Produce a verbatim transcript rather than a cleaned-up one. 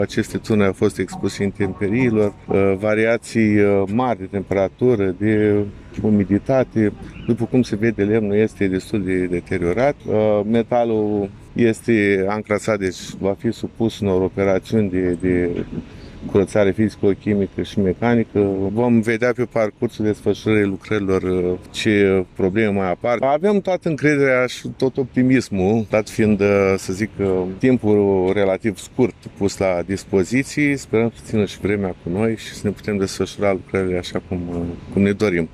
Aceste tune au fost expuse intemperiilor, variații mari de temperatură, de umiditate. După cum se vede, lemnul este destul de deteriorat. Metalul este ancrasat, deci va fi supus unor operațiuni de, de curățare fizico-chimică și mecanică. Vom vedea pe parcursul desfășurării lucrărilor ce probleme mai apar. Avem toată încrederea și tot optimismul, dat fiind, să zic, timpul relativ scurt pus la dispoziție. Sperăm să țină și vremea cu noi și să ne putem desfășura lucrările așa cum, cum ne dorim.